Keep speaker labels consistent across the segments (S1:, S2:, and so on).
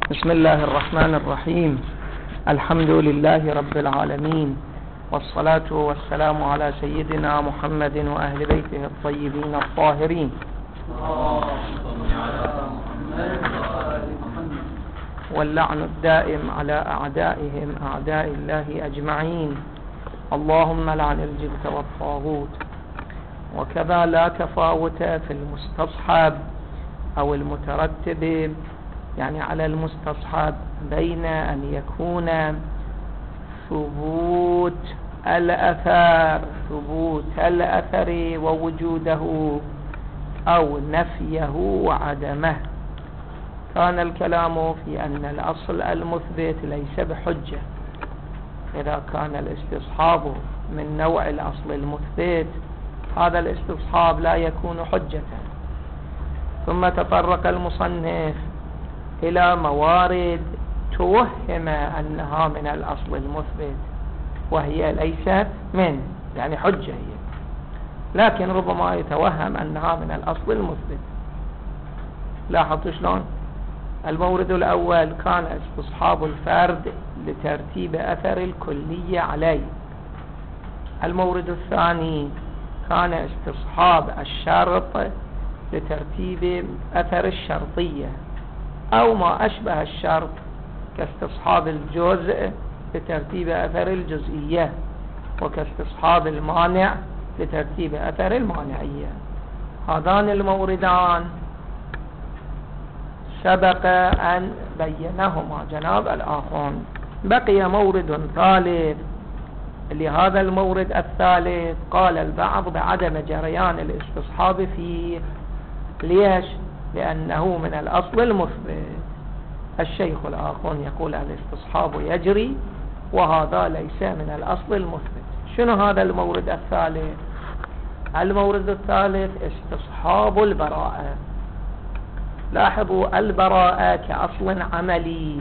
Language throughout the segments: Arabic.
S1: بسم الله الرحمن الرحيم. الحمد لله رب العالمين، والصلاة والسلام على سيدنا محمد وأهل بيته الطيبين الطاهرين. واللعن الدائم على أعدائهم أعداء الله أجمعين. اللهم لعن الجبت والطاغوت. وكذا لا تفاوت في المستصحب أو المترتب، يعني على المستصحب، بين أن يكون ثبوت الأثر ووجوده أو نفيه وعدمه. كان الكلام في أن الأصل المثبت ليس بحجة. إذا كان الاستصحاب من نوع الأصل المثبت، هذا الاستصحاب لا يكون حجة. ثم تطرق المصنف إلى موارد توهم أنها من الأصل المثبت وهي ليست من، يعني حجة هي، لكن ربما يتوهم أنها من الأصل المثبت. لاحظوا شلون؟ المورد الأول كان استصحاب الفرد لترتيب أثر الكلية عليه. المورد الثاني كان استصحاب الشرط لترتيب أثر الشرطية أو ما أشبه الشرط، كاستصحاب الجزء لترتيب أثر الجزئية، وكاستصحاب المانع لترتيب أثر المانعية. هذان الموردان سبق أن بينهما جناب الآخون. بقي مورد ثالث. لهذا المورد الثالث قال البعض بعدم جريان الاستصحاب فيه. ليش؟ لأنه من الأصل المثبت. الشيخ الآخون يقول الاستصحاب يجري وهذا ليس من الأصل المثبت. شنو هذا المورد الثالث؟ المورد الثالث استصحاب البراءة. لاحظوا، البراءة كأصل عملي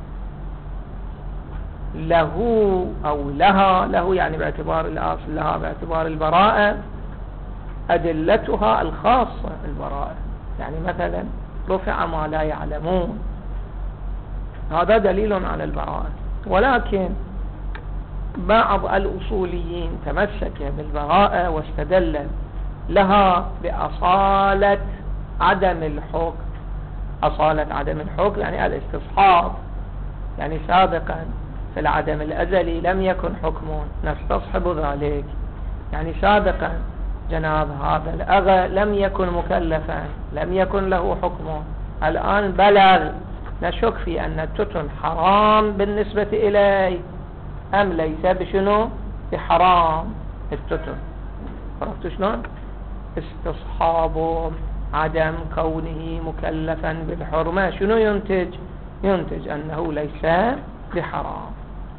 S1: له أو لها، له يعني باعتبار الأصل، لها باعتبار البراءة أدلتها الخاصة بالبراءة. يعني مثلا رفع ما لا يعلمون، هذا دليل على البراءة. ولكن بعض الأصوليين تمسك بالبراءة واستدل لها بأصالة عدم الحكم. أصالة عدم الحكم يعني الاستصحاب، يعني سابقا في العدم الأزلي لم يكن حكم نستصحب ذلك. يعني سابقا جناب هذا الأغى لم يكن مكلفا، لم يكن له حكم، الآن بلغ، نشك في أن التتن حرام بالنسبة إليه أم ليس بشنو بحرام التتن. عرفتوا شلون؟ استصحاب عدم كونه مكلفا بالحرمة شنو ينتج أنه ليس بحرام.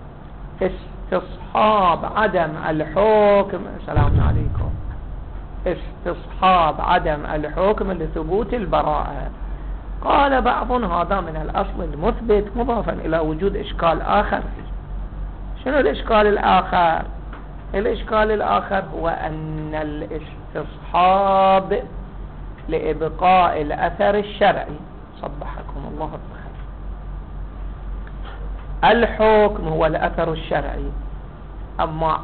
S1: استصحاب عدم الحكم، السلام عليكم، استصحاب عدم الحكم لثبوت البراءة. قال بعض هذا من الأصل المثبت مضافا إلى وجود إشكال آخر فيه. شنو الإشكال الآخر؟ الإشكال الآخر هو أن الاستصحاب لإبقاء الأثر الشرعي، صبحكم الله بالخير، الحكم هو الأثر الشرعي، أما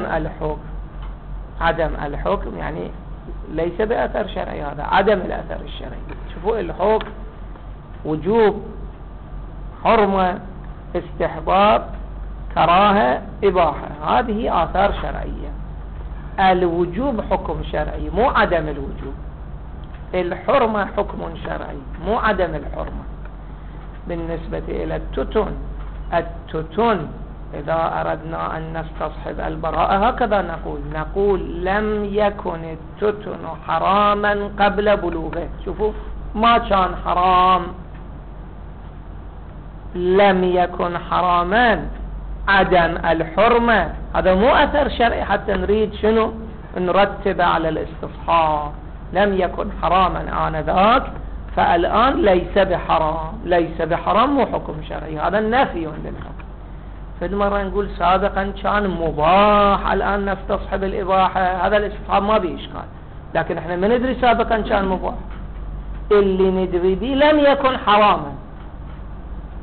S1: عدم الحكم يعني ليس بأثر شرعي، هذا عدم الأثر الشرعي. شوفوا، الحكم وجوب، حرمة، استحباب، كراهة، إباحة، هذه آثار شرعية. الوجوب حكم شرعي مو عدم الوجوب. الحرمة حكم شرعي مو عدم الحرمة. بالنسبة إلى التتن إذا أردنا أن نستصحب البراءة هكذا نقول لم يكن التتن حراما قبل بلوغه. شوفوا، ما كان حرام، لم يكن حراما، عدم الحرمة، هذا مو أثر شرعي حتى نريد شنو نرتب على الاستصحاب. لم يكن حراما آنذاك، فالآن ليس بحرام مو حكم شرعي، هذا النفي للحكم. فالمرة نقول سابقا كان مباح، الآن نستصحب الإباحة، هذا الاستصحاب ما به إشكال. لكن احنا ما ندري سابقا كان مباح، اللي ندري به لم يكن حراما.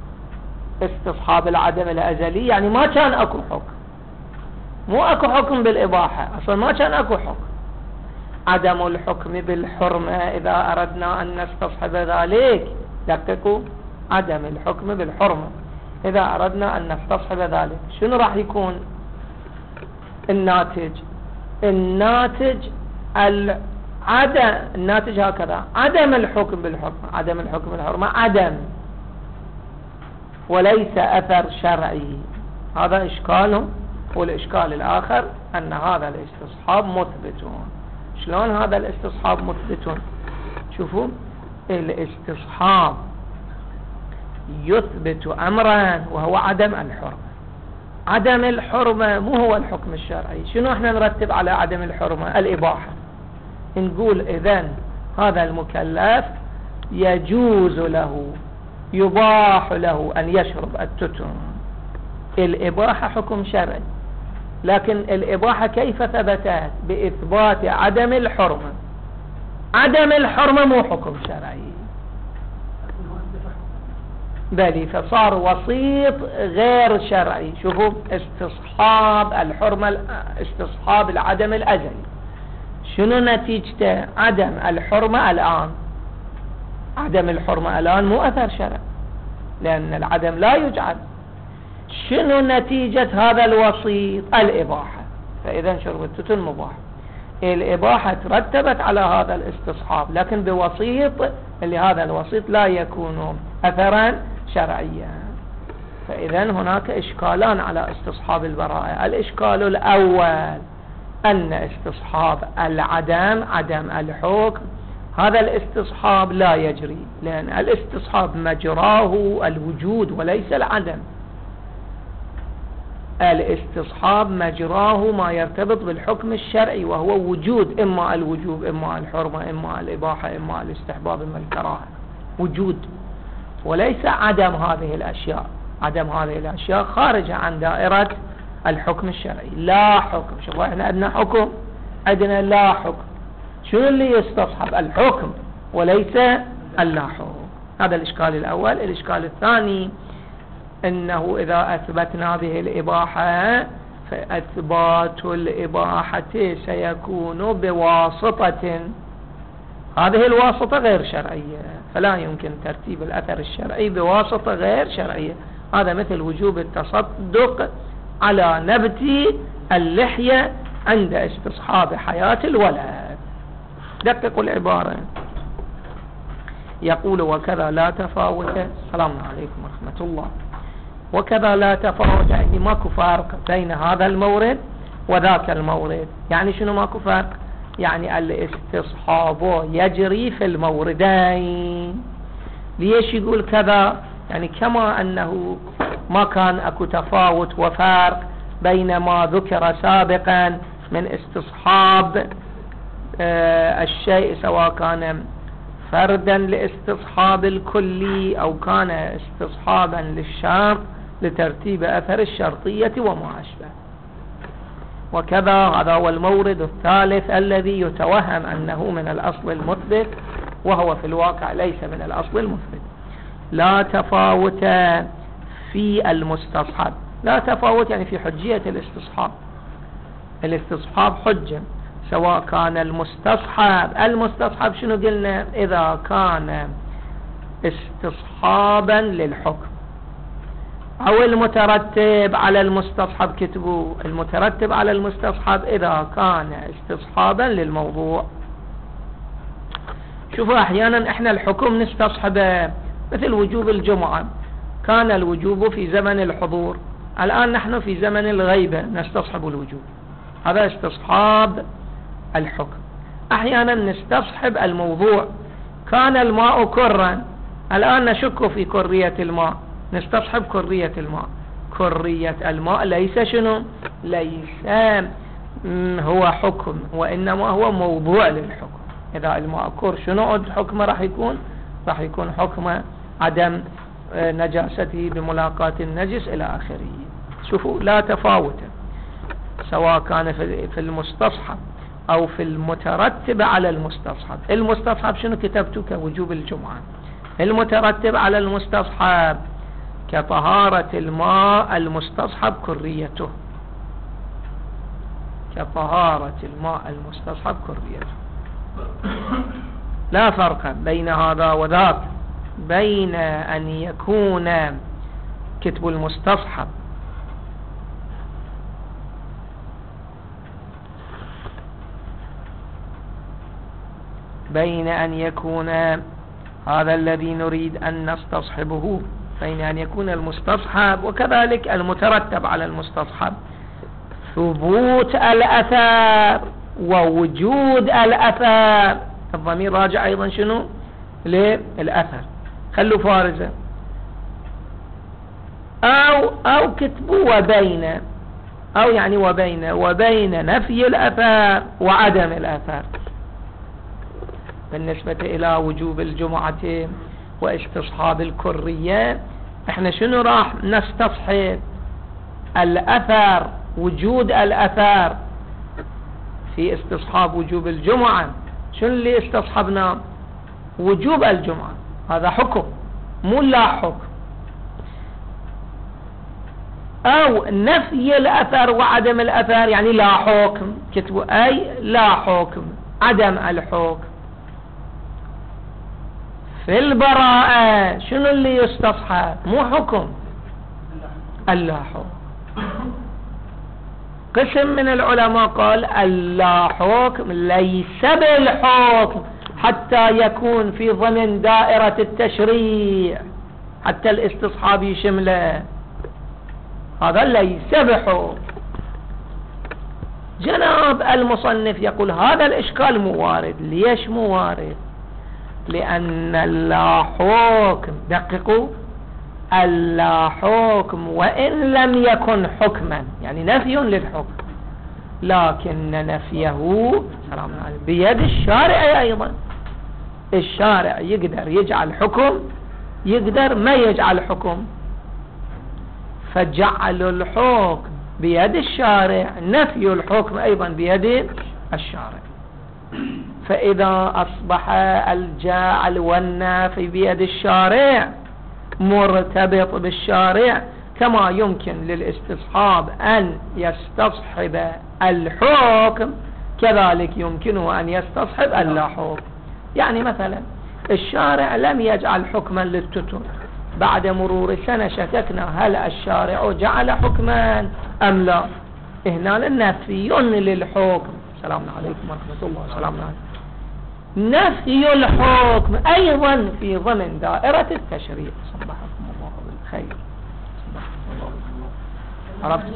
S1: استصحاب العدم الأزلي يعني ما كان أكو حكم، مو أكو حكم بالإباحة، أصلا ما كان أكو حكم. عدم الحكم بالحرمة إذا أردنا أن نستصحب ذلك، دققوا، عدم الحكم بالحرمة إذا أردنا أن نستصحب ذلك شنو راح يكون الناتج؟ الناتج الناتج هكذا: عدم الحكم بالحرمة. عدم الحكم بالحرمة عدم وليس أثر شرعي، هذا إشكاله. والإشكال الآخر أن هذا الاستصحاب مثبتون. شلون هذا الاستصحاب مثبتون؟ شوفوا، الاستصحاب يثبت أمرا وهو عدم الحرمة. عدم الحرمة مو هو الحكم الشرعي. شنو احنا نرتب على عدم الحرمة؟ الإباحة. نقول إذن هذا المكلف يجوز له، يباح له أن يشرب التتر. الإباحة حكم شرعي، لكن الإباحة كيف ثبتت؟ بإثبات عدم الحرمة. عدم الحرمة مو حكم شرعي، بل فصار وسيط غير شرعي. شوفوا، استصحاب الحرمة، استصحاب العدم الأزلي، شنو نتيجته؟ عدم الحرمة الآن. عدم الحرمة الآن مو أثر شرعي، لأن العدم لا يجعل. شنو نتيجة هذا الوسيط؟ الإباحة. فإذا شرب التتن مباح. الإباحة ترتبت على هذا الاستصحاب، لكن بوسيط اللي هذا الوسيط لا يكون أثرا شرعيا. فإذا هناك إشكالان على استصحاب البراءة. الإشكال الأول أن استصحاب العدم، عدم الحكم، هذا الاستصحاب لا يجري، لأن الاستصحاب مجراه الوجود وليس العدم. الاستصحاب مجراه ما يرتبط بالحكم الشرعي وهو وجود، إما الوجوب، إما الحرمة، إما الإباحة، إما الاستحباب، إما الكراهة، وجود، وليس عدم هذه الأشياء. عدم هذه الأشياء خارجة عن دائرة الحكم الشرعي. لا حكم. شوفوا، احنا عندنا حكم، عندنا لا حكم. شنو اللي يستصحب؟ الحكم وليس اللا حكم. هذا الإشكال الأول. الإشكال الثاني إنه إذا أثبتنا به الإباحة فإثبات الإباحة سيكون بواسطة، هذه الواسطة غير شرعية، فلا يمكن ترتيب الأثر الشرعي بواسطة غير شرعية. هذا مثل وجوب التصدق على نبت اللحية عند استصحاب حياة الولد. دققوا العبارة. يقول: وكذا لا تفاوت. السلام عليكم ورحمة الله. وكذا لا تفاوت يعني ماكو فرق بين هذا المورد وذاك المورد. يعني شنو ماكو فرق؟ يعني الاستصحاب يجري في الموردين. ليش يقول كذا؟ يعني كما أنه ما كان أكو تفاوت وفرق بين ما ذكر سابقا من استصحاب الشيء، سواء كان فردا لاستصحاب الكلي أو كان استصحابا للشرط لترتيب أثر الشرطية وما أشبه. وكذا هذا هو المورد الثالث الذي يتوهم أنه من الأصل المثبت، وهو في الواقع ليس من الأصل المثبت. لا تفاوت في المستصحب. لا تفاوت يعني في حجية الاستصحاب. الاستصحاب حجة، سواء كان المستصحب شنو قلنا؟ إذا كان استصحابا للحكم، أو المترتب على المستصحب. كتبوا المترتب على المستصحب إذا كان استصحابا للموضوع. شوفوا، أحيانا إحنا الحكم نستصحبه، مثل وجوب الجمعة، كان الوجوب في زمن الحضور، الآن نحن في زمن الغيبة نستصحب الوجوب، هذا استصحاب الحكم. أحيانا نستصحب الموضوع، كان الماء كرا، الآن نشك في كرية الماء، نستصحب كرية الماء. كرية الماء ليس شنو؟ ليس هو حكم، وإنما هو موضوع للحكم. إذا الماء كر شنو حكمه؟ راح يكون حكم عدم نجاسته بملاقاة النجس إلى آخره. شوفوا، لا تفاوت سواء كان في المستصحب أو في المترتب على المستصحب. المستصحب شنو كتبته؟ كوجوب الجمعة. المترتب على المستصحب كطهارة الماء المستصحب كريته، كطهارة الماء المستصحب كريته. لا فرق بين هذا وذاك، بين أن يكون كتب المستصحب بين أن يكون هذا الذي نريد أن نستصحبه، بين أن يكون المستصحب وكذلك المترتب على المستصحب ثبوت الأثر ووجود الأثر. الضمير راجع أيضا شنو؟ للأثر. خلوا فارزة أو كتبوا وبين، أو يعني وبين نفي الأثر وعدم الأثر. بالنسبة إلى وجوب الجمعة واستصحاب الكرية، احنا شنو راح نستصحب؟ الأثر، وجود الأثر في استصحاب وجوب الجمعة. شنو اللي استصحبنا؟ وجوب الجمعة، هذا حكم مو لا حكم. أو نفي الأثر وعدم الأثر، يعني لا حكم، كتبوا أي لا حكم، عدم الحكم. في البراءة شنو اللي يستصحب؟ مو حكم، اللا حكم. قسم من العلماء قال اللا حكم ليس بالحكم حتى يكون في ضمن دائرة التشريع، حتى الاستصحاب يشمله، هذا ليس بحكم. جناب المصنف يقول هذا الإشكال مو وارد. ليش مو وارد؟ لأن اللا حكم، دققوا، اللا حكم وإن لم يكن حكما، يعني نفي للحكم، لكن نفيه بيد الشارع أيضا. الشارع يقدر يجعل حكم، يقدر ما يجعل حكم، فجعل الحكم بيد الشارع، نفي الحكم أيضا بيد الشارع. فإذا أصبح الجاعل والنافي بيد الشارع مرتبط بالشارع، كما يمكن للاستصحاب أن يستصحب الحكم كذلك يمكنه أن يستصحب اللا حكم. يعني مثلا الشارع لم يجعل حكما للتتر، بعد مرور سنة شككنا هل الشارع جعل حكما أم لا، هنا النفي للحكم. السلام عليكم ورحمة الله. السلام عليكم. نفي الحكم أيضا في ضمن دائرة التشريع. صبحكم الله بالخير. عرفت؟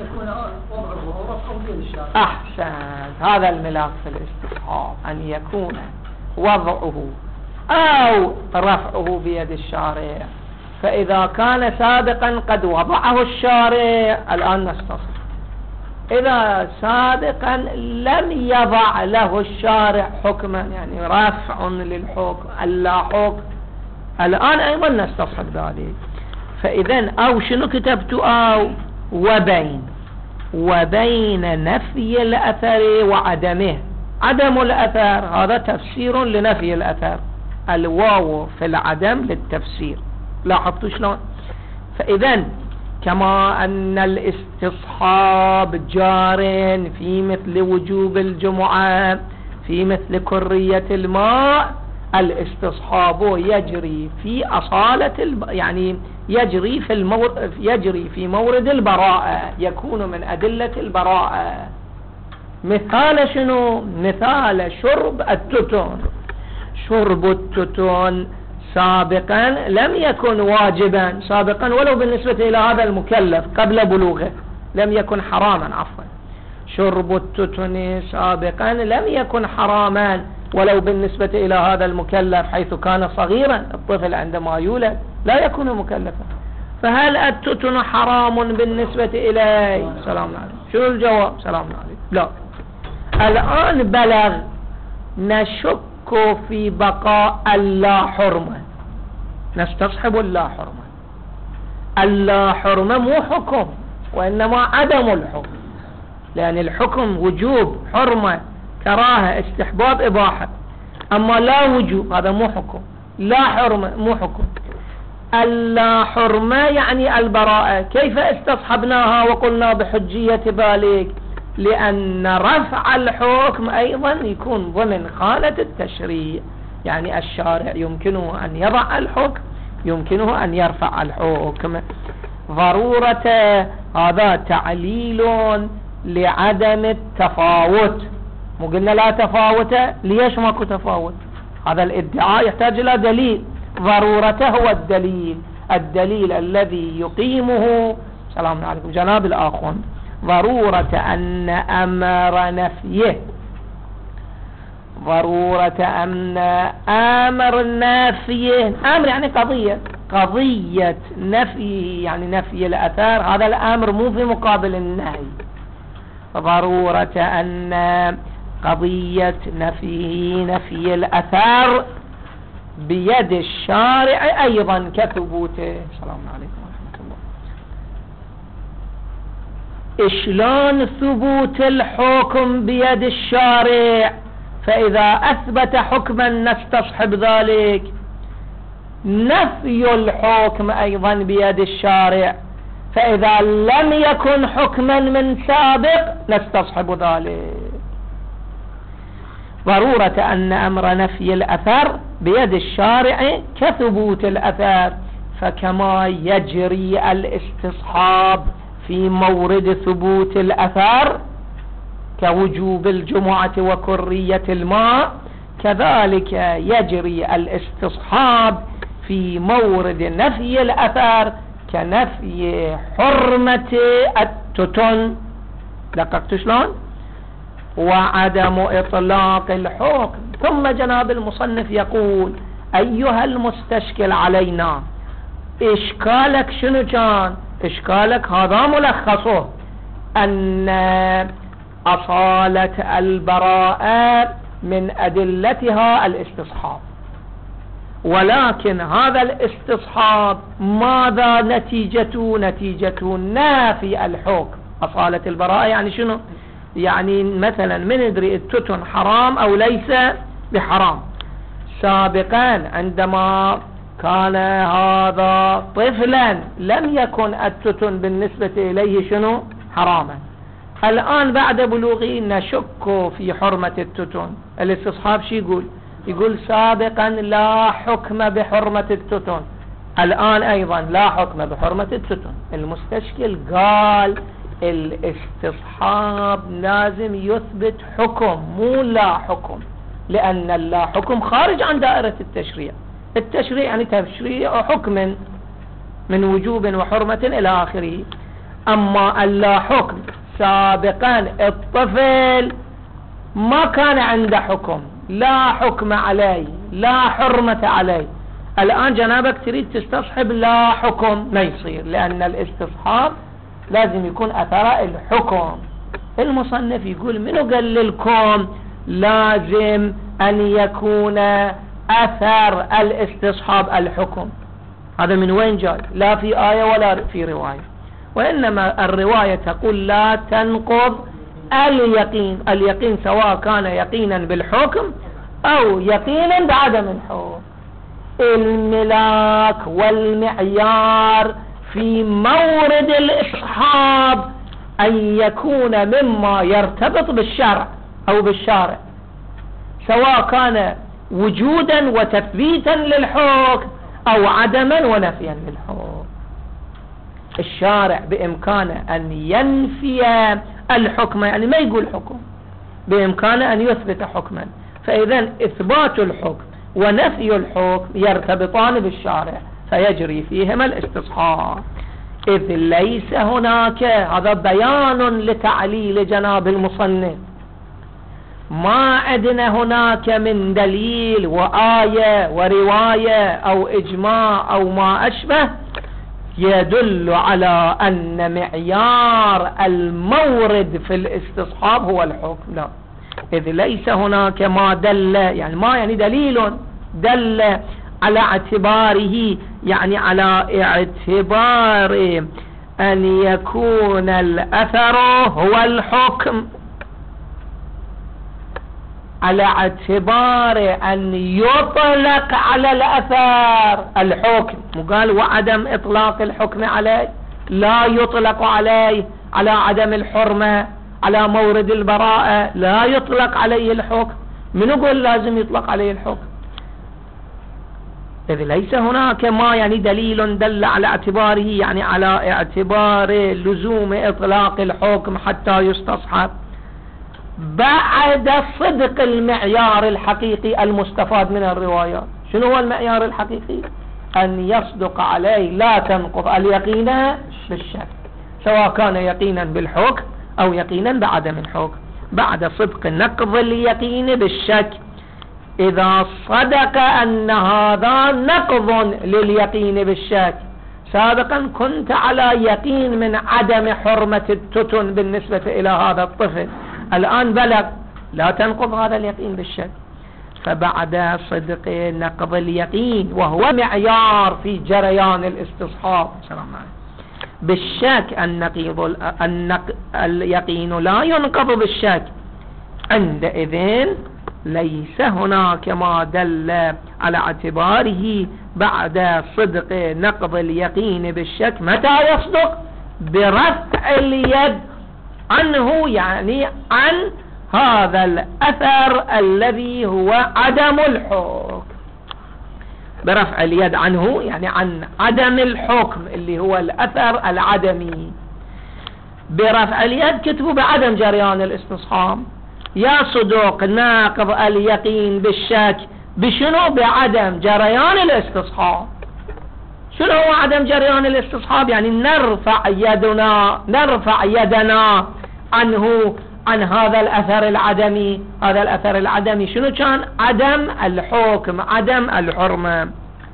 S1: أحسن. هذا الملاك في الاستصحاب، أن يكون وضعه أو رفعه بيد الشارع. فإذا كان سابقا قد وضعه الشارع الآن نستصحب. إذا سابقا لم يضع له الشارع حكما، يعني رفع للحكم اللا حكم، الآن أيضا نستصحب ذلك. فإذا أو شنو كتبت؟ أو وبين نفي الأثر وعدمه. عدم الأثر هذا تفسير لنفي الأثر، الواو في العدم للتفسير. لاحظتوا شلون؟ فإذا كما أن الاستصحاب جار في مثل وجوب الجمعة، في مثل كرية الماء، الاستصحاب يجري في أصالة يعني يجري في مورد البراءة، يكون من أدلة البراءة. مثال شنو؟ مثال شرب التتن. شرب التتن سابقا لم يكن واجبا، سابقا ولو بالنسبة إلى هذا المكلف قبل بلوغه لم يكن حراما، عفوا. شرب التتن سابقا لم يكن حراما ولو بالنسبة إلى هذا المكلف، حيث كان صغيرا. الطفل عندما يولد لا يكون مكلفا، فهل التتن حرام بالنسبة إليه؟ سلام عليكم. شو الجواب؟ سلام عليكم. لا. الآن بلغ، نشك في بقاء اللا حرمة، نستصحب اللا حرمة. اللا حرمة مو حكم وإنما عدم الحكم، لأن الحكم وجوب، حرمة، كراهة، استحباب، إباحة. أما لا وجوب هذا مو حكم، لا حرمة مو حكم. اللا حرمة يعني البراءة. كيف استصحبناها وقلنا بحجية ذلك؟ لأن رفع الحكم أيضا يكون ضمن خانة التشريع، يعني الشارع يمكنه أن يضع الحكم، يمكنه أن يرفع الحكم. ضرورة هذا تعليل لعدم التفاوت. مو قلنا لا تفاوت؟ ليش ماكو تفاوت؟ هذا الادعاء يحتاج إلى دليل. ضرورته هو الدليل، الدليل الذي يقيمه سلام عليكم جناب الآخون ضرورة أن أمر نفيه، ضرورة أن أمر نافيه، أمر يعني قضية نفيه يعني نفي الأثر، هذا الأمر مو في مقابل النهي. ضرورة أن قضية نفي الأثر بيد الشارع أيضا كثبوته. السلام عليكم ورحمة الله. إشلون ثبوت الحكم بيد الشارع؟ فإذا أثبت حكما نستصحب ذلك. نفي الحكم أيضا بيد الشارع، فإذا لم يكن حكما من سابق نستصحب ذلك. ضرورة أن أمر نفي الأثر بيد الشارع كثبوت الأثر، فكما يجري الاستصحاب في مورد ثبوت الأثر كوجوب الجمعة وكرية الماء، كذلك يجري الاستصحاب في مورد نفي الأثر كنفي حرمة التتن. دققت شلون؟ وعدم إطلاق الحكم. ثم جناب المصنف يقول: أيها المستشكل علينا، إشكالك شنو كان؟ إشكالك هذا ملخصه، أن أصالة البراءة من أدلتها الاستصحاب، ولكن هذا الاستصحاب ماذا نتيجته؟ نتيجته نافي الحكم. أصالة البراءة يعني شنو؟ يعني مثلا من ندري التتن حرام أو ليس بحرام. سابقا عندما كان هذا طفلا لم يكن التتن بالنسبة إليه شنو؟ حراما. الآن بعد بلوغه نشك في حرمة التتن. الاستصحاب شي يقول؟ يقول سابقا لا حكم بحرمة التتن، الآن أيضا لا حكم بحرمة التتن. المستشكل قال الاستصحاب لازم يثبت حكم مو لا حكم، لأن اللا حكم خارج عن دائرة التشريع. التشريع يعني تشريع حكم من وجوب وحرمة إلى آخره. أما اللا حكم سابقا الطفل ما كان عنده حكم، لا حكم عليه، لا حرمة عليه. الآن جنابك تريد تستصحب لا حكم، ما يصير، لأن الاستصحاب لازم يكون أثر الحكم. المصنف يقول منو قال لكم لازم أن يكون أثر الاستصحاب الحكم؟ هذا من وين جاي؟ لا في آية ولا في رواية، وإنما الرواية تقول لا تنقض اليقين. اليقين سواء كان يقينا بالحكم أو يقينا بعدم الحكم. الملاك والمعيار في مورد الإصحاب أن يكون مما يرتبط بالشرع أو بالشارع، سواء كان وجودا وتثبيتا للحكم أو عدما ونفيا للحكم. الشارع بإمكانه أن ينفي الحكم، يعني ما يقول حكم، بإمكانه أن يثبت حكما. فإذا إثبات الحكم ونفي الحكم يرتبطان بالشارع، فيجري فيهما الاستصحاب. إذ ليس هناك، هذا بيان لتعليل جناب المصنف، ما عندنا هناك من دليل وآية ورواية أو إجماع أو ما أشبه يدل على أن معيار المورد في الاستصحاب هو الحكم. لا، إذ ليس هناك ما دل، يعني ما يعني دليل دل على اعتباره، يعني على اعتبار أن يكون الأثر هو الحكم. على اعتبار أن يطلق على الأثر الحكم، وقال وعدم إطلاق الحكم عليه، لا يطلق عليه على عدم الحرمة، على مورد البراءة لا يطلق عليه الحكم. من يقول لازم يطلق عليه الحكم؟ إذ ليس هناك ما يعني دليل دل على اعتباره، يعني على اعتبار لزوم إطلاق الحكم حتى يستصحب بعد صدق المعيار الحقيقي المستفاد من الروايات. شنو هو المعيار الحقيقي؟ أن يصدق عليه لا تنقض اليقين بالشك، سواء كان يقينا بالحكم أو يقينا بعدم الحكم، بعد صدق نقض اليقين بالشك. إذا صدق أن هذا نقض لليقين بالشك، سابقا كنت على يقين من عدم حرمة التتن بالنسبة إلى هذا الطفل، الآن بلغ، لا تنقض هذا اليقين بالشك. فبعد صدق نقض اليقين، وهو معيار في جريان الاستصحاب بالشك، اليقين لا ينقض بالشك، عندئذ ليس هناك ما دل على اعتباره بعد صدق نقض اليقين بالشك. متى يصدق؟ برفع اليد عنه، يعني عن هذا الأثر الذي هو عدم الحكم. برفع اليد عنه يعني عن عدم الحكم اللي هو الأثر العدمي. برفع اليد كتبوا بعدم جريان الاستصحاب. يصدق ناقض اليقين بالشك بشنو؟ بعدم جريان الاستصحاب. شنو هو عدم جريان الاستصحاب؟ يعني نرفع يدنا عنه، عن هذا الأثر العدمي. هذا الأثر العدمي شنو كان؟ عدم الحكم، عدم الحرمة.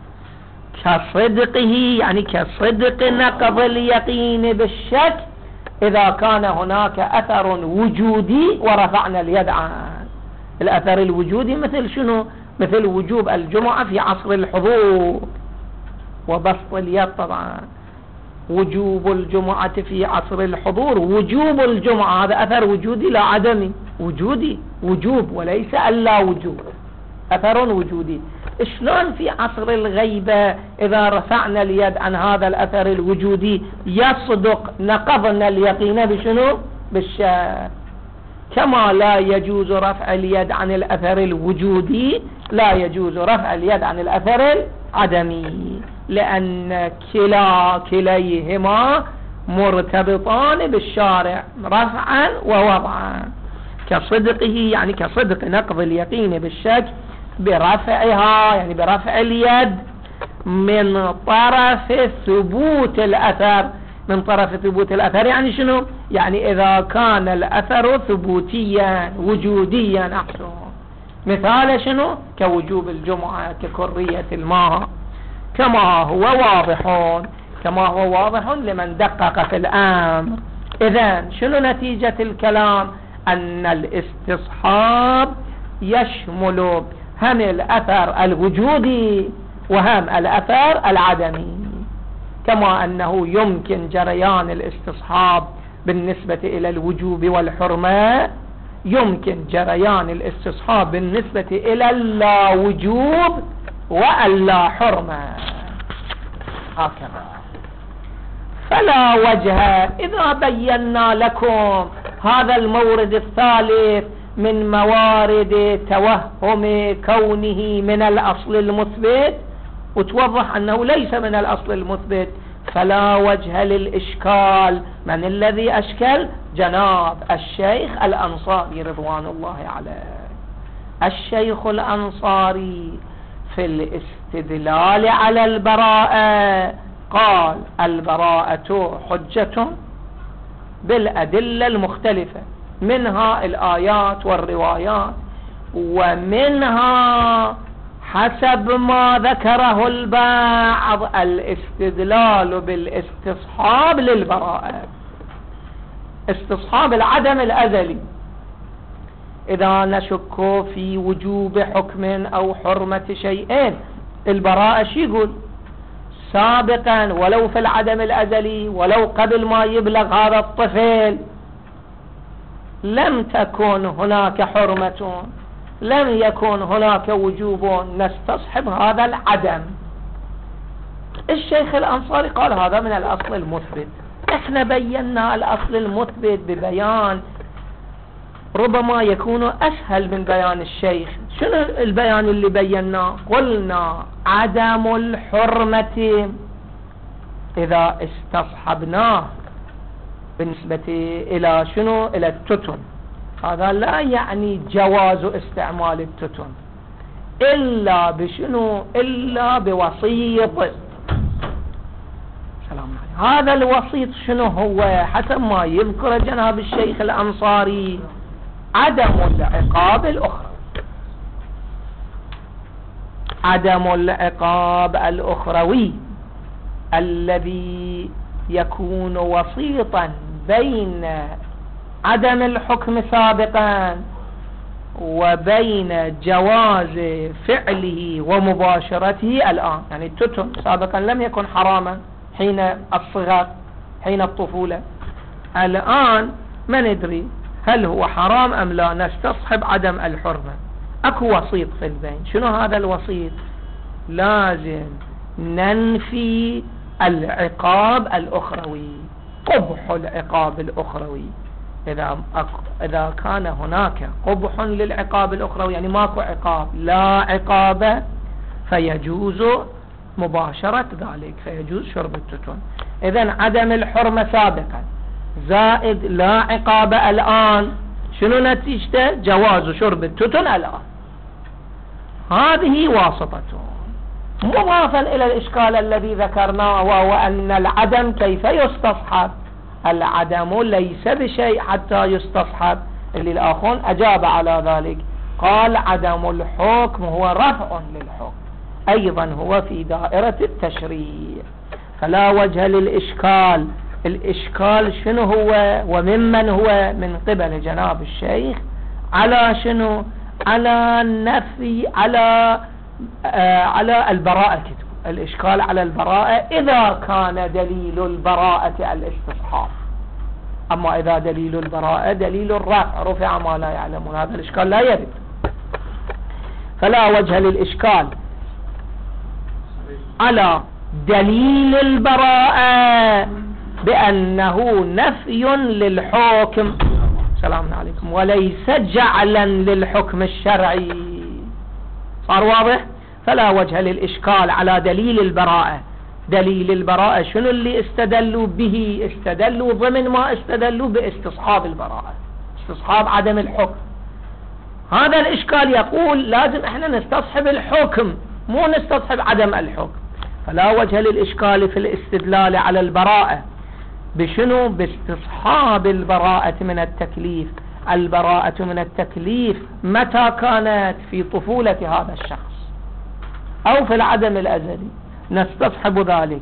S1: كصدقه يعني كصدق نقض اليقين بالشك إذا كان هناك أثر وجودي ورفعنا اليد عنه. الأثر الوجودي مثل شنو؟ مثل وجوب الجمعة في عصر الحضور وبسط اليد. طبعا وجوب الجمعة في عصر الحضور، وجوب الجمعة هذا أثر وجودي لا عدمي، وجودي، وجوب وليس ألا وجوب، أثر وجودي. شلون في عصر الغيبة إذا رفعنا اليد عن هذا الأثر الوجودي يصدق نقضنا اليقين بشنو؟ بالشك. كما لا يجوز رفع اليد عن الأثر الوجودي لا يجوز رفع اليد عن الأثر العدمي، لأن كليهما مرتبطان بالشارع رفعا ووضعا. كصدقه يعني كصدق نقض اليقين بالشك برفعها، يعني برفع اليد من طرف ثبوت الأثر. من طرف ثبوت الأثر يعني شنو؟ يعني إذا كان الأثر ثبوتيا وجوديا أحسن. مثال شنو؟ كوجوب الجمعة، ككرية الماء، كما هو واضح لمن دقق في الأمر. إذن شنو نتيجة الكلام؟ أن الاستصحاب يشمل هم الأثر الوجودي وهم الأثر العدمي، كما أنه يمكن جريان الاستصحاب بالنسبة إلى الوجوب والحرمة، يمكن جريان الاستصحاب بالنسبة إلى اللا وجوب واللا حرمة. هكذا. فلا وجه إذا بينا لكم هذا المورد الثالث من موارد توهم كونه من الأصل المثبت، وتوضح أنه ليس من الأصل المثبت، فلا وجه للإشكال. من الذي أشكل؟ جناب الشيخ الأنصاري رضوان الله عليه. الشيخ الأنصاري في الاستدلال على البراءة قال: البراءة حجة بالأدلة المختلفة، منها الآيات والروايات، ومنها حسب ما ذكره البعض الاستدلال بالاستصحاب للبراءة، استصحاب العدم الأزلي. إذا نشك في وجوب حكم أو حرمة شيئين، البراءة شي يقول؟ سابقا ولو في العدم الأزلي، ولو قبل ما يبلغ هذا الطفل، لم تكن هناك حرمة لم يكن هناك وجوب نستصحب هذا العدم. الشيخ الأنصاري قال هذا من الأصل المثبت. احنا بينا الأصل المثبت ببيان ربما يكون أسهل من بيان الشيخ. شنو البيان اللي بيناه؟ قلنا عدم الحرمة إذا استصحبناه بالنسبة إلى شنو؟ إلى التتن، هذا لا يعني جواز استعمال التتن إلا بشنو؟ إلا بوسيط. سلام عليكم. هذا الوسيط شنو هو؟ حسب ما يذكر جناب الشيخ الأنصاري عدم العقاب الأخرى. عدم العقاب الأخروي الذي يكون وسيطا بين عدم الحكم سابقا وبين جواز فعله ومباشرته الآن. يعني التتم سابقا لم يكن حراما حين الصغر، حين الطفولة، الآن ما ندري هل هو حرام أم لا، نستصحب عدم الحرمة. أكو وسيط في البين. شنو هذا الوسيط؟ لازم ننفي العقاب الأخروي، قبح العقاب الأخروي. إذا كان هناك قبح للعقاب الأخروي، يعني ماكو عقاب، لا عقاب، فيجوز مباشرة ذلك، فيجوز شرب التتن. إذن عدم الحرمة سابقا زائد لا عقاب الآن، شنو نتيجته؟ جواز شرب التتن الآن. هذه واسطته. مضافا إلى الإشكال الذي ذكرناه، وهو أن العدم كيف يستصحب؟ العدم ليس بشيء حتى يستصحب، اللي الآخرون أجاب على ذلك، قال عدم الحكم هو رفع للحكم، أيضا هو في دائرة التشريع، فلا وجه للإشكال. الإشكال شنو هو وممن هو؟ من قبل جناب الشيخ على شنو؟ على النفي، على البراءة. كتب الإشكال على البراءة إذا كان دليل البراءة الاستصحاب. أما إذا دليل البراءة دليل الرفع، رفع ما لا يعلمون، هذا الإشكال لا يرد. فلا وجه للإشكال على دليل البراءة بأنه نفي للحكم، سلام عليكم، وليس جعلا للحكم الشرعي. صار واضح؟ فلا وجه للإشكال على دليل البراءة. دليل البراءة شنو اللي استدلوا به؟ استدلوا ضمن ما استدلوا باستصحاب البراءة، استصحاب عدم الحكم. هذا الإشكال يقول لازم احنا نستصحب الحكم، مو نستصحب عدم الحكم. فلا وجه للإشكال في الاستدلال على البراءة بشنو؟ باستصحاب البراءة من التكليف. البراءة من التكليف متى كانت؟ في طفولة هذا الشخص أو في العدم الأزلي، نستصحب ذلك.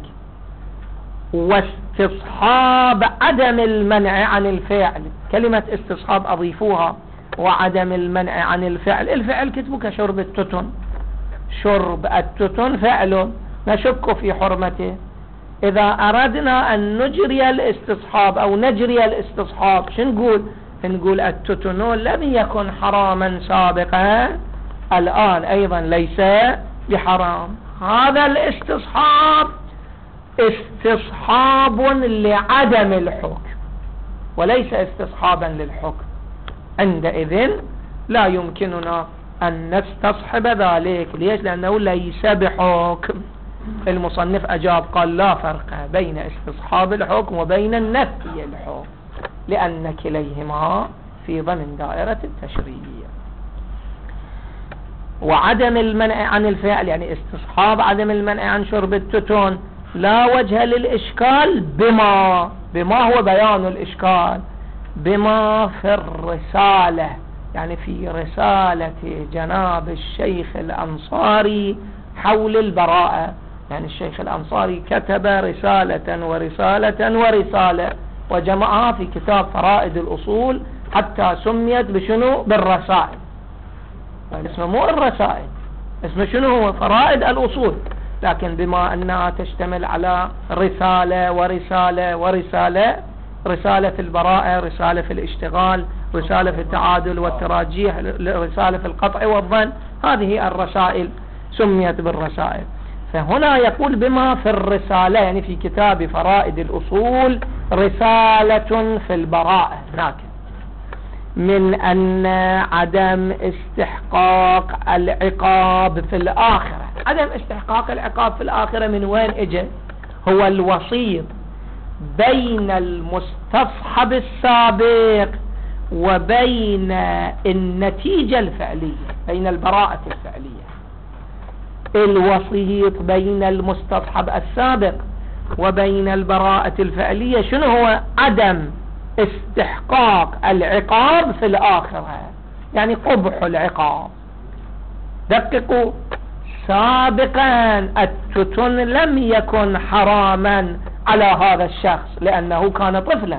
S1: واستصحاب عدم المنع عن الفعل، كلمة استصحاب أضيفوها، وعدم المنع عن الفعل. الفعل كتبوا كشرب التتن، شرب التتن فعل نشك في حرمته. إذا أردنا أن نجري الاستصحاب أو نجري الاستصحاب شنقول؟ نقول التتن لم يكن حراما سابقا، الآن أيضا ليس بحرام. هذا الاستصحاب استصحاب لعدم الحكم وليس استصحابا للحكم. عندئذ لا يمكننا أن نستصحب ذلك. ليش؟ لأنه ليس بحكم. المصنف أجاب قال لا فرق بين استصحاب الحكم وبين النفي الحكم، لأن كليهما في ضمن دائرة التشريع. وعدم المنع عن الفعل يعني استصحاب عدم المنع عن شرب التتن لا وجه للإشكال بما هو بيان الإشكال، بما في الرسالة، يعني في رسالة جناب الشيخ الأنصاري حول البراءة. يعني الشيخ الأنصاري كتب رسالة ورسالة ورسالة وجمعها في كتاب فرائد الأصول حتى سميت بشنو؟ بالرسائل. يعني اسمه مو الرسائل، اسمه شنو هو؟ فرائد الأصول. لكن بما أنها تشتمل على رسالة ورسالة ورسالة، رسالة في البراءة، رسالة في الاشتغال، رسالة في التعادل والتراجيح، رسالة في القطع والظن. هذه الرسائل سميت بالرسائل. فهنا يقول بما في الرسالة، يعني في كتاب فرائد الأصول رسالة في البراءة هناك، من أن عدم استحقاق العقاب في الآخرة. عدم استحقاق العقاب في الآخرة من وين اجى؟ هو الوسيط بين المستصحب السابق وبين النتيجة الفعلية، بين البراءة الفعلية. الوسيط بين المستصحب السابق وبين البراءة الفعلية شنو هو؟ عدم استحقاق العقاب في الآخرة، يعني قبح العقاب. دققوا، سابقا التتن لم يكن حراما على هذا الشخص لأنه كان طفلا.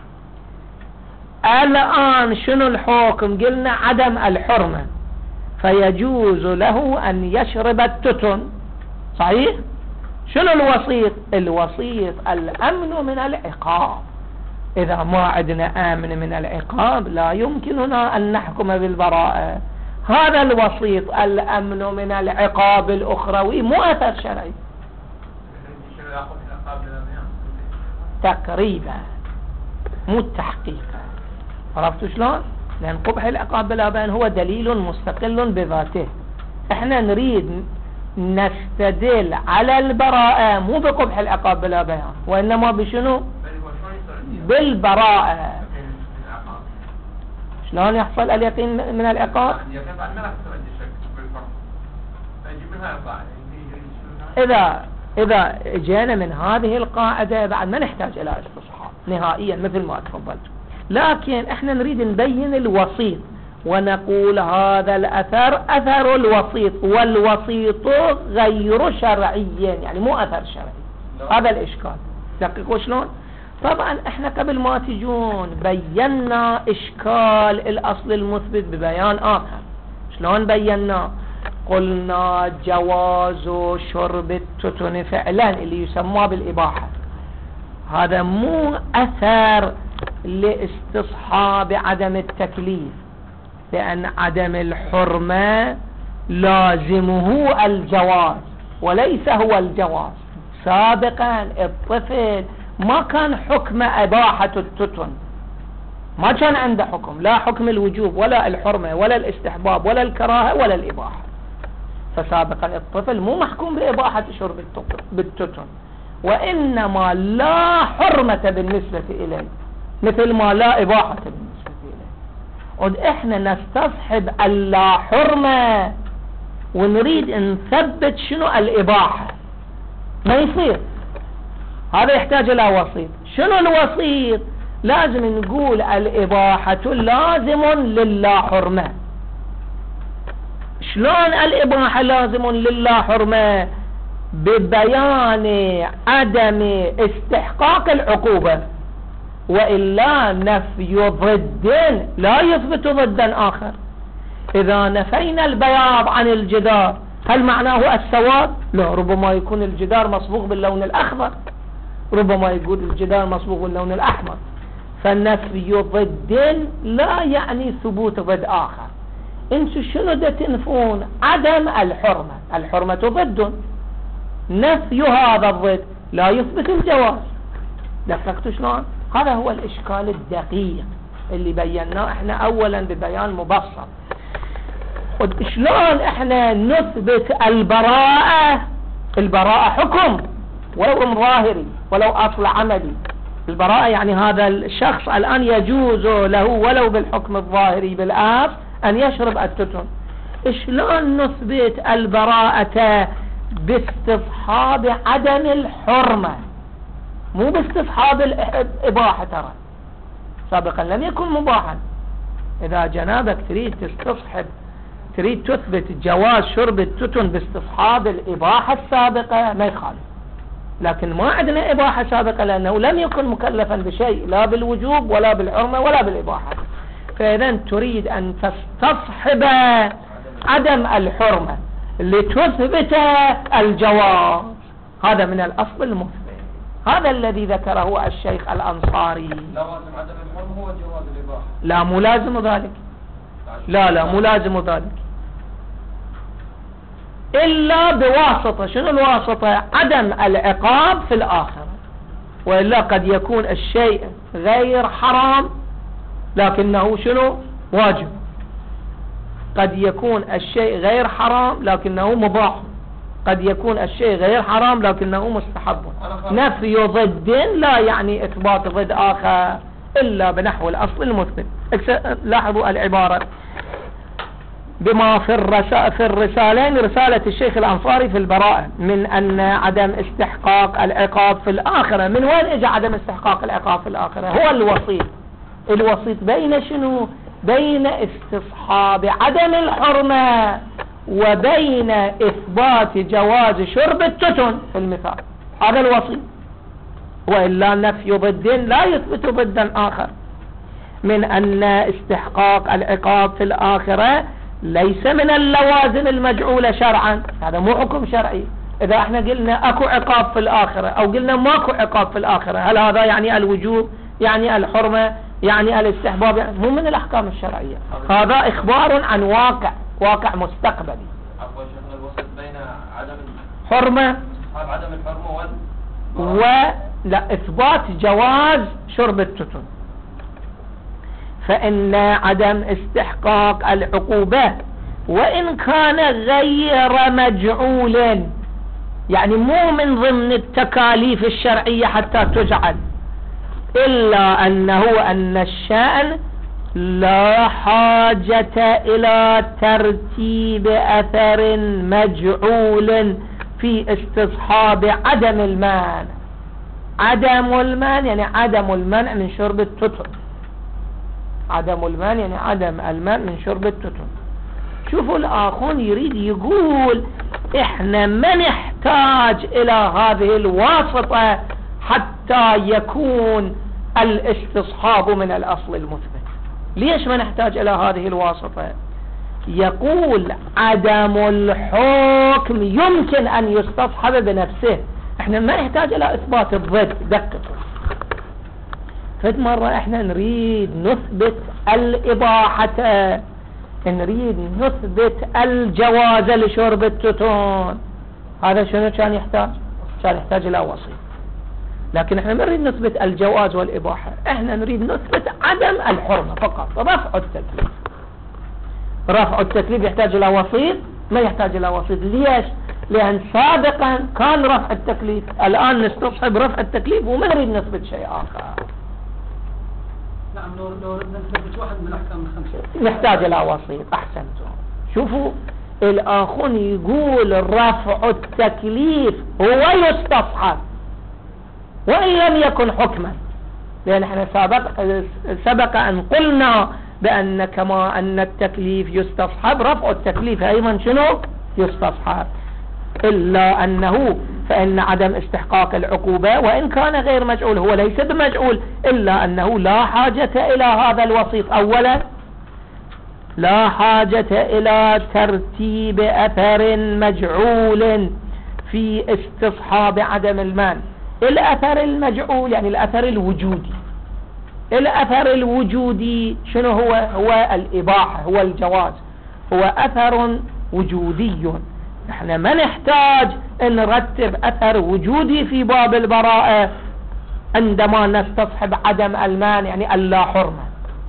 S1: الآن شنو الحكم؟ قلنا عدم الحرمة، فيجوز له أن يشرب التتن. صحيح؟ شنو الوسيط؟ الوسيط الأمن من العقاب. إذا ما عندنا آمن من العقاب لا يمكننا أن نحكم بالبراءة. هذا الوسيط الأمن من العقاب الأخروي مو أثر شرعي تقريبا، مو تحقيقا. عرفتوا شلون؟ لأن قبح العقاب بلا بيان هو دليل مستقل بذاته. احنا نريد نستدل على البراءة مو بقبح العقاب بلا بيان، وإنما بشنو؟ بالبراءة. شلون يحصل اليقين من العقاب؟ إذا جينا من هذه القاعدة بعد ما نحتاج إلى استصحاب نهائيا مثل ما تفضلت، لكن احنا نريد نبين الوسيط ونقول هذا الأثر أثر الوسيط، والوسيط غير شرعي، يعني مو أثر شرعي. هذا الإشكال. دقيقوا شلون؟ طبعا احنا قبل ما تجون بينا إشكال الأصل المثبت ببيان آخر. شلون بينا؟ قلنا جواز شرب التتن فعلا اللي يسمى بالإباحة، هذا مو أثر لاستصحاب عدم التكليف، لأن عدم الحرمة لازمه الجواز وليس هو الجواز. سابقا الطفل ما كان حكم إباحة التتن، ما كان عنده حكم، لا حكم الوجوب ولا الحرمة ولا الاستحباب ولا الكراهة ولا الإباحة. فسابقا الطفل مو محكوم بإباحة شرب بالتتن، وإنما لا حرمة بالنسبة إليه مثل ما لا إباحة بالنسبة إليه. ود إحنا نستصحب اللا حرمة ونريد نثبت شنو الإباحة، ما يصير. هذا يحتاج إلى وسيط. شنو الوسيط؟ لازم نقول الإباحة لازم للا حرمة. شلون الإباحة لازم للا حرمة؟ ببيان عدم استحقاق العقوبة، وإلا نفي ضد لا يثبت ضدا آخر. إذا نفينا البياض عن الجدار هل معناه السواد؟ لا، ربما يكون الجدار مصبوغ باللون الأخضر، ربما يكون الجدار مصبوغ باللون الأحمر. فالنفي ضد لا يعني ثبوت ضد آخر. انتوا شنو دا تنفون؟ عدم الحرمة. الحرمة ضد، نفي هذا الضد لا يثبت الجواز. دققتوا شلون؟ هذا هو الإشكال الدقيق اللي بيناه احنا أولا ببيان مبسط. شلون احنا نثبت البراءة؟ البراءة حكم ولو ظاهري ولو أصل عملي. البراءة يعني هذا الشخص الآن يجوز له ولو بالحكم الظاهري بالآف أن يشرب التتن. شلون نثبت البراءة؟ باستصحاب عدم الحرمة، مو باستصحاب الإباحة. ترى سابقا لم يكن مباحا. إذا جنابك تريد تستصحب، تريد تثبت جواز شرب التتن باستصحاب الإباحة السابقة ما يخالف، لكن ما عندنا إباحة سابقة لأنه لم يكن مكلفا بشيء لا بالوجوب ولا بالحرمة ولا بالإباحة. فإذا تريد أن تستصحب عدم الحرمة لتثبت الجواز. هذا من الأصل المثبت. هذا الذي ذكره الشيخ الأنصاري.
S2: لوازم عدم الحرمة هو جواز الإباحة.
S1: لا مو لازم ذلك، لا مو لازم ذلك، إلا بواسطة. شنو الواسطة؟ عدم العقاب في الآخرة. وإلا قد يكون الشيء غير حرام لكنه شنو؟ واجب. قد يكون الشيء غير حرام لكنه مباح. قد يكون الشيء غير حرام لكنه مستحب. نفي ضد لا يعني إثبات ضد آخر إلا بنحو الأصل المثبت. لاحظوا العبارة بما في الرسالين، رسالة الشيخ الأنصاري في البراءة، من أن عدم استحقاق العقاب في الآخرة. من وين اجى عدم استحقاق العقاب في الآخرة؟ هو الوسيط. الوسيط بين شنو؟ بين استصحاب عدم الحرمة وبين إثبات جواز شرب التتن في المثال. هذا الوسيط. وإلا نفي ضد لا يثبت ضدا آخر. من أن استحقاق العقاب في الآخرة ليس من اللوازم المجعولة شرعا. هذا مو حكم شرعي. إذا احنا قلنا أكو عقاب في الآخرة أو قلنا ماكو عقاب في الآخرة، هل هذا يعني الوجوب، يعني الحرمة، يعني الاستحباب؟ يعني مو من الأحكام الشرعية. هذا إخبار عن واقع مستقبلي.
S2: عفوا شيخنا، الوسط بين عدم
S1: حرمة
S2: عدم الحرمة
S1: ولا إثبات جواز شرب التتن. فإن عدم استحقاق العقوبة وإن كان غير مجعول، يعني مو من ضمن التكاليف الشرعية حتى تجعل، إلا أن الشأن لا حاجة إلى ترتيب أثر مجعول في استصحاب عدم المانع. عدم المانع يعني عدم المنع من شرب التتن. عدم المانع يعني عدم المنع من شرب التتن. شوفوا الآخون يريد يقول احنا ما نحتاج إلى هذه الواسطة حتى يكون الاستصحاب من الأصل المثبت. ليش ما نحتاج إلى هذه الواسطة؟ يقول عدم الحكم يمكن أن يستصحب بنفسه. احنا ما نحتاج إلى إثبات الضد. دققوا، فد مرة احنا نريد نثبت الإباحة، نريد نثبت الجواز لشرب التتون، هذا شنو كان يحتاج؟ كان يحتاج إلى وسيط. لكن احنا ما نريد نثبت الجواز والإباحة، احنا نريد نثبت عدم الحرمة فقط. رفع التكليف، رفع التكليف يحتاج إلى وسيط؟ ما يحتاج إلى وسيط. ليش؟ لأن سابقا كان رفع التكليف، الآن نستصحب رفع التكليف وما نريد نثبت شيء آخر.
S3: نعم، لو ردنا نثبت واحد من الأحكام الخمسة
S1: نحتاج إلى وسيط. أحسنتم. شوفوا الآخون يقول رفع التكليف هو يستصحب وإن لم يكن حكما، لأن احنا سبق أن قلنا بأن كما أن التكليف يستصحب رفع التكليف أيضا شنو؟ يستصحب. إلا أنه فإن عدم استحقاق العقوبة وإن كان غير مجعول، هو ليس بمجعول، إلا أنه لا حاجة إلى هذا الوسيط. أولا لا حاجة إلى ترتيب أثر مجعول في استصحاب عدم المانع. الأثر المجعول يعني الأثر الوجودي. الأثر الوجودي شنو هو؟ هو الإباحة، هو الجواز، هو أثر وجودي. احنا ما نحتاج ان نرتب أثر وجودي في باب البراءة عندما نستصحب عدم المانع يعني اللا حرمة.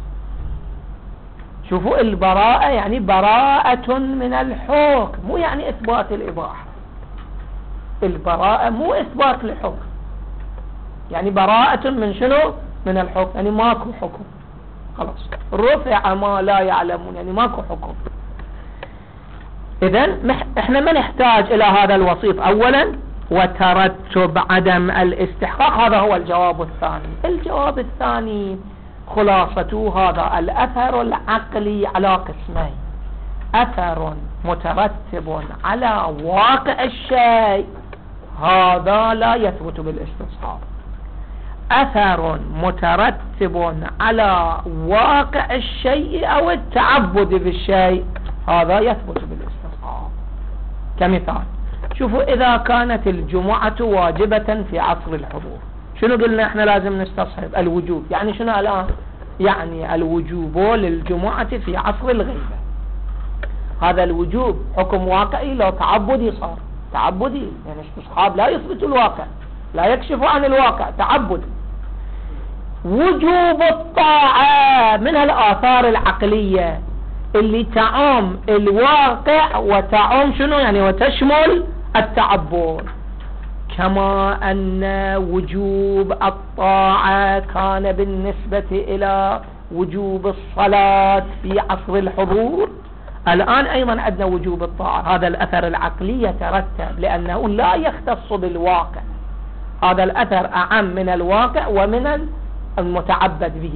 S1: شوفوا البراءة يعني براءة من الحكم، مو يعني إثبات الإباحة. البراءة مو إثبات لحكم، يعني براءة من شنو؟ من الحكم، يعني ماكو حكم، خلاص رفع ما لا يعلمون، يعني ماكو حكم. إذن احنا ما نحتاج إلى هذا الوسيط أولا. وترتب عدم الاستحقاق، هذا هو الجواب الثاني. الجواب الثاني خلاصته هذا الأثر العقلي على قسمين: أثر مترتب على واقع الشيء، هذا لا يثبت بالاستصحاب. أثر مترتب على واقع الشيء أو التعبد بالشيء، هذا يثبت بالاستصحاب. كمثال شوفوا إذا كانت الجمعة واجبة في عصر الحضور، شنو قلنا احنا لازم نستصحب الوجوب؟ يعني شنو الآن؟ يعني الوجوب للجمعة في عصر الغيبة. هذا الوجوب حكم واقعي لو تعبدي صار تعبدي، يعني استصحاب لا يثبت الواقع، لا يكشف عن الواقع، تعبدي. وجوب الطاعة من الآثار العقلية اللي تعم الواقع وتعم شنو يعني وتشمل التعبد، كما أن وجوب الطاعة كان بالنسبة إلى وجوب الصلاة في عصر الحضور، الآن أيضا عندنا وجوب الطاعة. هذا الأثر العقلي يترتب لأنه لا يختص بالواقع، هذا الأثر أعم من الواقع ومن المتعبد به.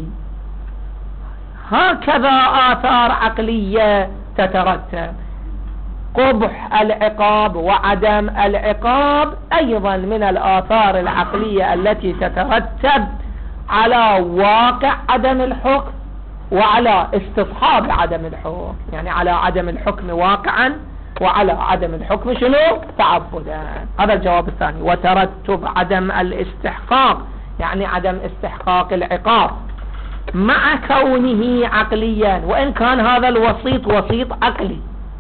S1: هكذا آثار عقلية تترتب. قبح العقاب وعدم العقاب أيضا من الآثار العقلية التي تترتب على واقع عدم الحكم وعلى استصحاب عدم الحكم، يعني على عدم الحكم واقعا وعلى عدم الحكم شنو؟ تعبدا. هذا الجواب الثاني. وترتب عدم الاستحقاق، يعني عدم استحقاق العقاب مع كونه عقليا، وإن كان هذا الوسيط وسيط عقلي،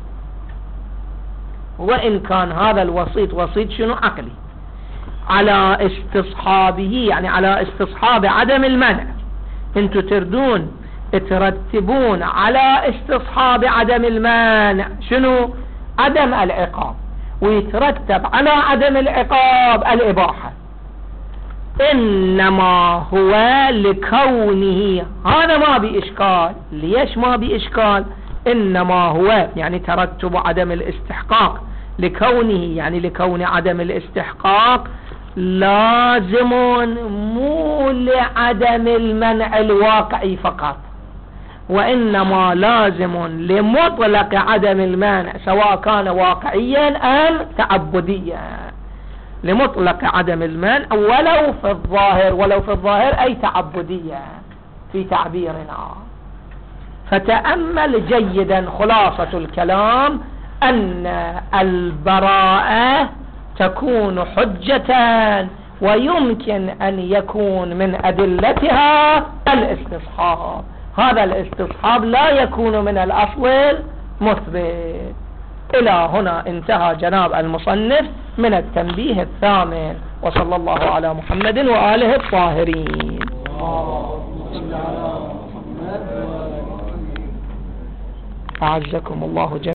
S1: وإن كان هذا الوسيط وسيط شنو؟ عقلي، على استصحابه، يعني على استصحاب عدم المنع. انتوا تردون ترتبون على استصحاب عدم المانع شنو؟ عدم العقاب، ويترتب على عدم العقاب الإباحة. إنما هو لكونه، هذا ما بإشكال. ليش ما بإشكال؟ إنما هو يعني ترتب عدم الاستحقاق لكونه، يعني لكون عدم الاستحقاق لازم مو لعدم المنع الواقعي فقط، وإنما لازم لمطلق عدم المانع سواء كان واقعيا أم تعبديا، لمطلق عدم المانع ولو في الظاهر، ولو في الظاهر أي تعبديا في تعبيرنا. فتأمل جيدا خلاصة الكلام أن البراءة تكون حجة، ويمكن أن يكون من أدلتها الاستصحاب. هذا الاستصحاب لا يكون من الأصل المثبت. إلى هنا انتهى جناب المصنف من التنبيه الثامن، وصلى الله على محمد وآله الطاهرين. أعزكم الله جميعا.